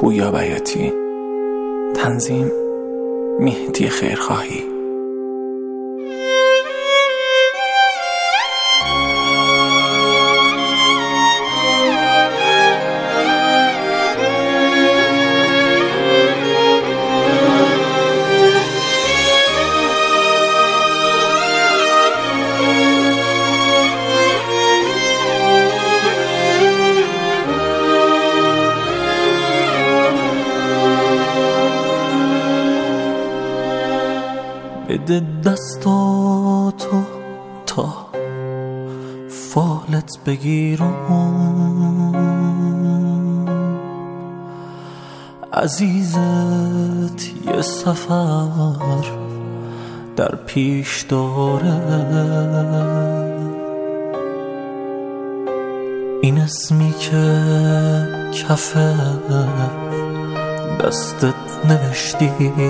پویا بیاتی. تنظیم مهدی خیرخواهی. بده دستاتو تا فالت بگیرم، عزیزت یه سفر در پیش داره. این اسمی که کف دستت نوشتی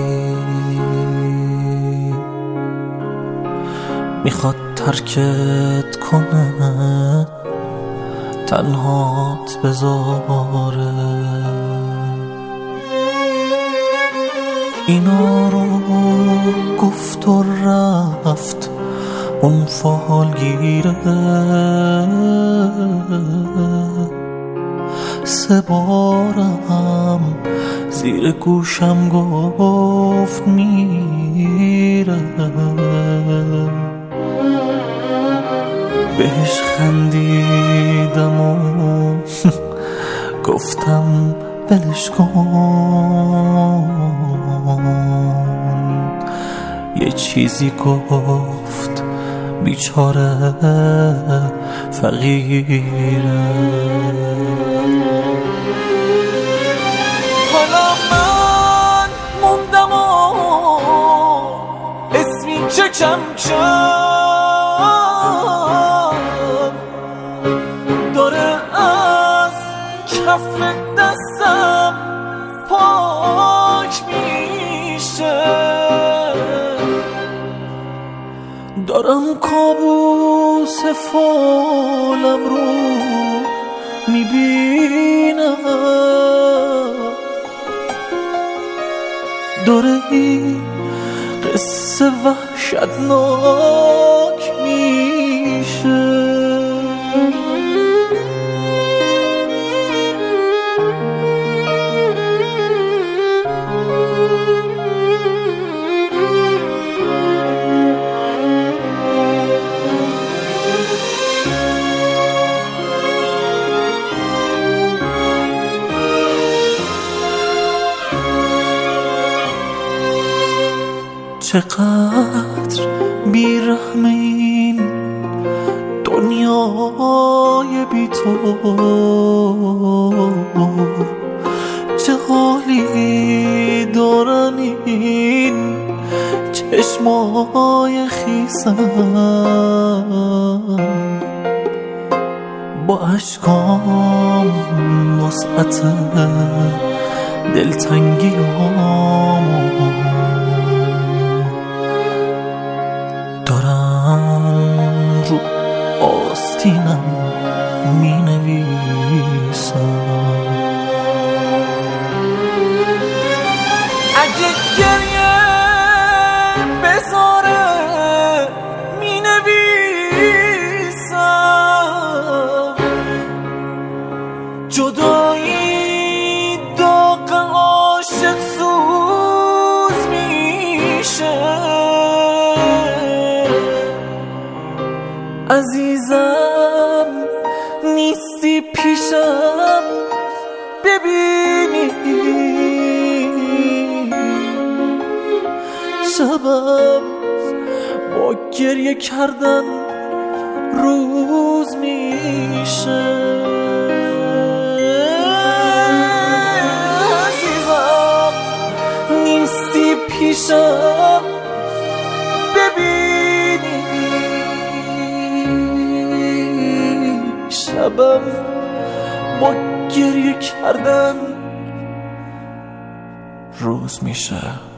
میخواد ترکت کنه، تنهات بذاره. اینا رو گفت و رفت اون فالگیره، 3 بارم زیر گوشم گفت میره. بهش خندیدم و گفتم ولش کن. یه چیزی گفت بیچاره فقیره. حالا من موندم و اسمی که کم داره از کف دستم پاک میشه. دارم کابوس فالم رو میبینم، داره این قصه وحشتناک میشه. چقدر بیرحم این دنیای بی تو، چه حالی دارن این چشمای خیسم. با اشکام وسعت دلتنگیام دارم رو آستینم می نویسم. اگه گریه بذاره می نویسم. جدایی داغ عاشق سوز میشه. عزیزم نیستی پیشم ببینی، شبم با گریه کردن روز میشه. عزیزم نیستی پیشم ببینی، شبم با گریه کردن روز میشه.